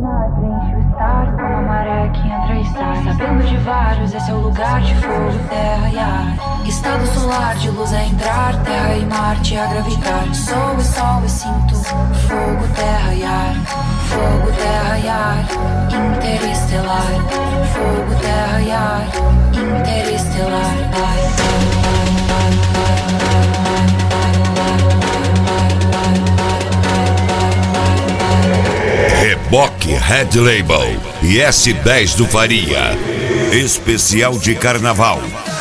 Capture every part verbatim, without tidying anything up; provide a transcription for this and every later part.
Preenche o estádio como a maré que entra e sai. Sabendo de vários, esse é o lugar de fogo, terra e ar. Estado solar de luz é entrar, terra e Marte a gravitar. Sou e sol e sinto fogo, terra e ar. Fogo, terra e ar, interestelar. Fogo, terra e ar, interestelar. Reboque Red Label e S dez do Faria. Especial de carnaval.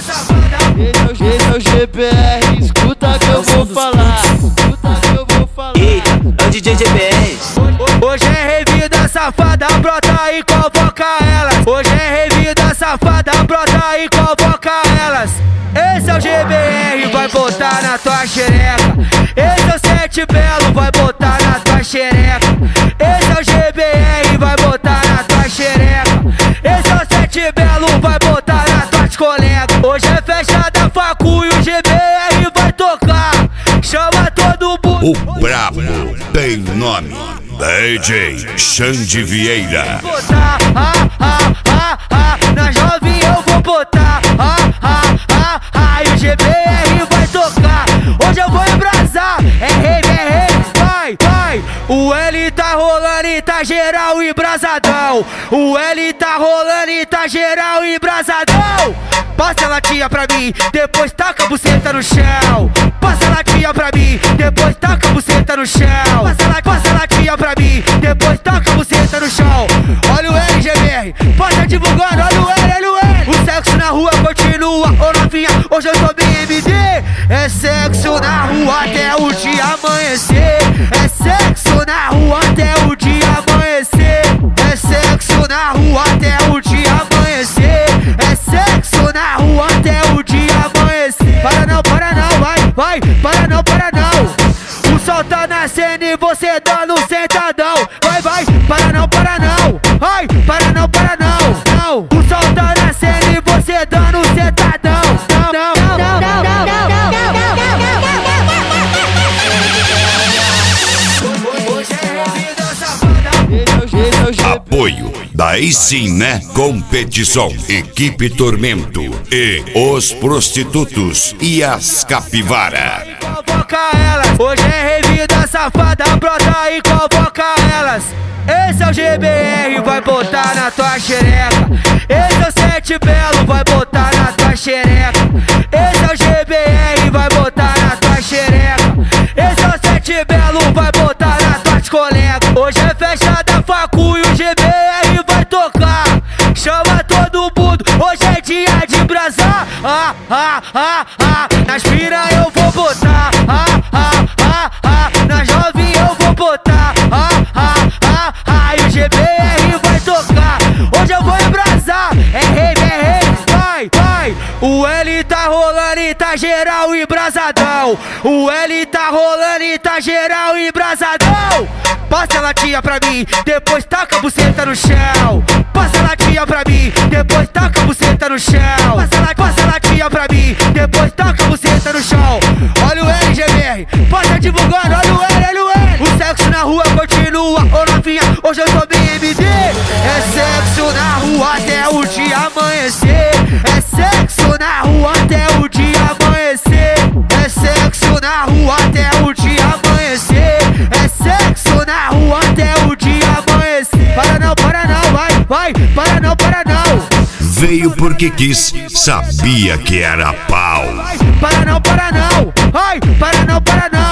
Esse é o G P R, escuta que eu vou falar. Escuta que eu vou falar. Ei, é o D J G P R. Hoje é revida safada, brota e convoca elas. Hoje é revida safada, brota e convoca elas. Esse é o G B R, vai botar na tua xereca. Esse é o Sete Belo, vai botar na tua xereca. Esse é o G B R, vai botar na tua xereca. Esse é o Sete Belo, vai botar na tua colega. Hoje é festa da facu e o G B R vai tocar. Chama todo mundo. O brabo tem nome, D J Xande Vieira. Botar, ah, ah, ah, ah, na jovem eu vou botar, ah, ah, ah, ah, e o G B R vai tocar. Hoje eu vou embrasar, é rei, é rei, vai, vai. O L tá rolando e tá geral embrasadão. O L tá rolando e tá geral embrasadão. Passa a latinha pra mim, depois taca a buceta no chão. Passa a latinha pra mim, depois taca a buceta no chão. Passa a, passa a latinha pra mim, depois taca a buceta no chão. Olha o L G B R, passa divulgando, olha o L, olha o L. O sexo na rua continua, ô novinha, hoje eu tô bem M D. É sexo na rua até o dia amanhecer. É sexo na rua até o dia amanhecer. É sexo na rua até o dia amanhecer. É sexo na rua até o dia amanhecer. Para não, para não, vai, vai, para não, para não. O sol tá nascendo e você dando sentadão. Vai, vai, para não, para não. Vai, para não, para não, não. O sol tá nascendo e você dando sentadão. Não, não, não, não, não, não, não, não, não, não. Apoio Daí Sim Né Competição, Equipe Tormento e Os Prostitutos e as Capivara. Convoca elas, hoje é revida safada, brota e convoca elas. Esse é o G B R, vai botar na tua xereca. Esse é o Sete Belo, vai botar na tua xereca. Esse é o G B R, vai botar na tua xereca. Esse é o Sete Belo, vai botar na tua colega. Hoje é festa da facu e o G B R vai tocar. Chama todo mundo, hoje é dia de brasar. Ah, ah, ah, ah, nas piras eu vou botar. Ah, ah, ah, ah, na jovem eu vou botar. Ah, ah, ah, ah, e o G B R vai tocar. Hoje eu vou embrasar, é rei, é rei, vai, vai. O L tá rolando e tá geral embrasadão. O L tá rolando e tá geral embrasadão. Passa a latinha pra mim, depois taca a buceta no chão. Passa a latinha pra mim, depois taca a buceta no chão. Passa a, passa a latinha pra mim, depois taca a buceta no chão. Olha o L G B R, passa divulgando, olha o L, olha o L. O sexo na rua continua, ô novinha, hoje eu tô bem M D. É sexo na rua até o dia amanhecer. É sexo na rua até o dia amanhecer. É sexo na rua até o dia amanhecer. É sexo na rua até o dia amanhecer. Para não, para não, vai, vai, para não, para não. Veio porque quis, sabia que era pau. Para não, para não, vai, para não, para não.